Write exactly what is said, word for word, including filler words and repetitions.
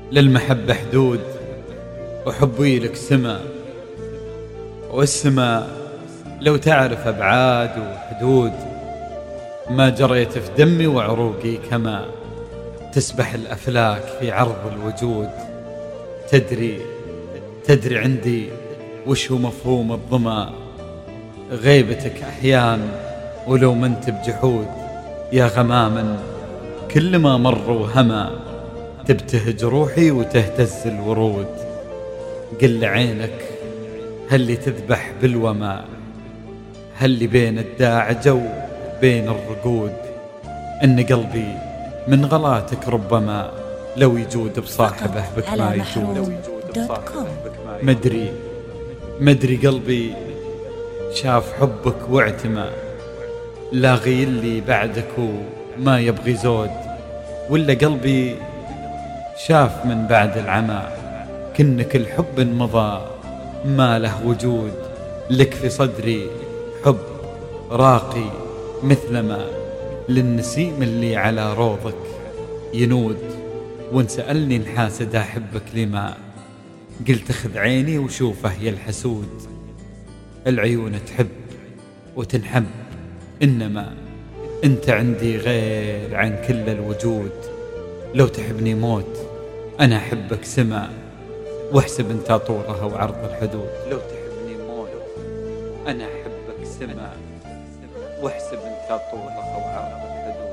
للمحبة حدود وحبي لك سما، والسما لو تعرف أبعاد وحدود ما جريت في دمي وعروقي كما تسبح الأفلاك في عرض الوجود. تدري تدري عندي وش هو مفهوم الظما، غيبتك أحيان ولو منت بجحود. يا غماما كل ما مر وهما تبتهج روحي وتهتز الورود. قل عينك هل اللي تذبح بالوما، هل اللي بين الداعجة وبين الرقود. إن قلبي من غلاتك ربما لو يجود بصاحبه بك ما يجود. مدري مدري قلبي شاف حبك واعتمى، لا غير لي بعدك وما يبغي زود. ولا قلبي شاف من بعد العمى كنك الحب مضى ما له وجود. لك في صدري حب راقي مثلما للنسيم اللي على روضك ينود. وان سألني الحاسد أحبك لما، قلت خذ عيني وشوفه يا الحسود. العيون تحب وتنحب، إنما أنت عندي غير عن كل الوجود. لو تحبني موت أنا أحبك سما، واحسب انت طولها وعرض الحدود. لو تحبني موت أنا أحبك سما، واحسب انت طولها وعرض الحدود.